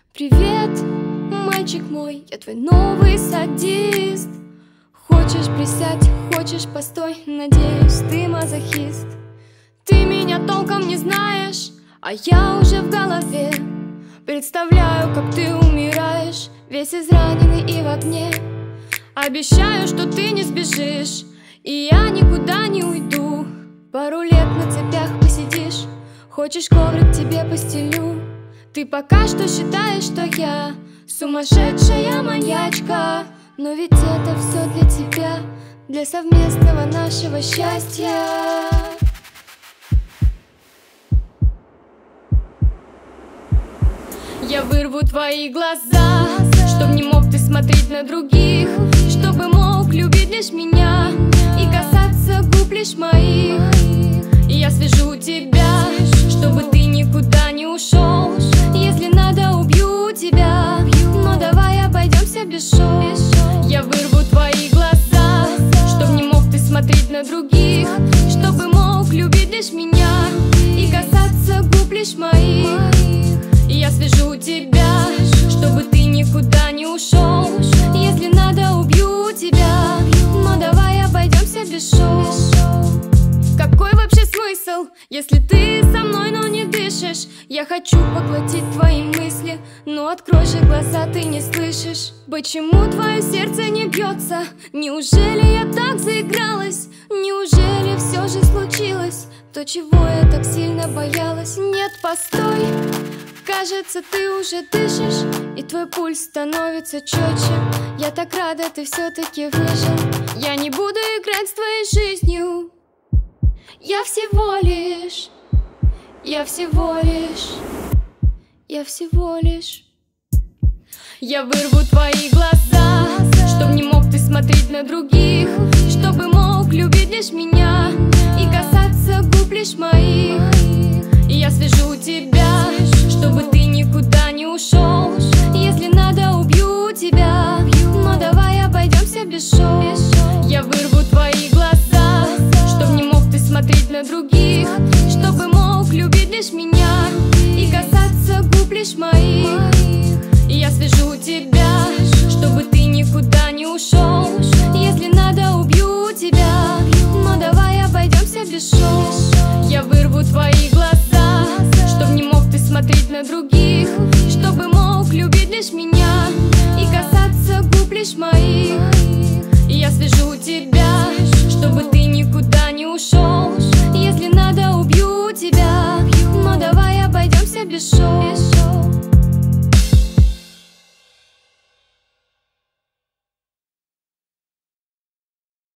Привет, мальчик мой, я твой новый садист. Хочешь присядь, хочешь постой, надеюсь, ты мазохист. Ты меня толком не знаешь, а я уже в голове. Представляю, как ты умираешь, весь израненный и в огне. Обещаю, что ты не сбежишь, и я никуда не уйду. Пару лет на цепях посидишь, хочешь коврик тебе постелю. Ты пока что считаешь, что я сумасшедшая маньячка, но ведь это все для тебя, для совместного нашего счастья. Я вырву твои глаза, чтоб не мог ты смотреть на других, чтобы мог любить лишь меня и касаться губ лишь моих. И я свяжу тебя, чтобы ты никуда не ушел. Если надо, убью тебя, но давай обойдемся без шоу. Я вырву твои глаза, чтоб не мог ты смотреть на других, чтобы мог любить лишь меня и касаться губ лишь моих. И я свяжу тебя, чтобы ты никуда не ушел. Если надо, убью тебя, но давай обойдемся без шоу. Какой вообще смысл, если ты со мной, но не дышишь? Я хочу поглотить твои мысли, но открой же глаза, ты не слышишь. Почему твое сердце не бьется? Неужели я так заигралась? Неужели все же случилось то, чего я так сильно боялась? Нет, постой, кажется, ты уже дышишь, и твой пульс становится четче. Я так рада, ты все-таки выжил. Я не буду играть с твоей жизнью. Я всего лишь я вырву твои глаза, чтоб не мог ты смотреть на других, чтобы мог любить лишь меня и касаться губ лишь моих. И я свяжу тебя, чтобы ты никуда не ушел. Если надо, убью тебя, но давай обойдемся без шоу. Я вырву твои глаза, чтоб не мог ты смотреть на других, чтобы мог любить лишь меня и касаться губ лишь моих. И я свяжу тебя, чтобы ты никуда не ушел. Если надо, убью тебя, но давай обойдемся без шоу. Я вырву твои глаза, чтоб не мог ты смотреть на других, чтобы мог любить лишь меня и касаться губ лишь моих. И я свяжу тебя, чтобы ты никуда не ушел. Если надо, убью тебя, но давай обойдемся без шоу.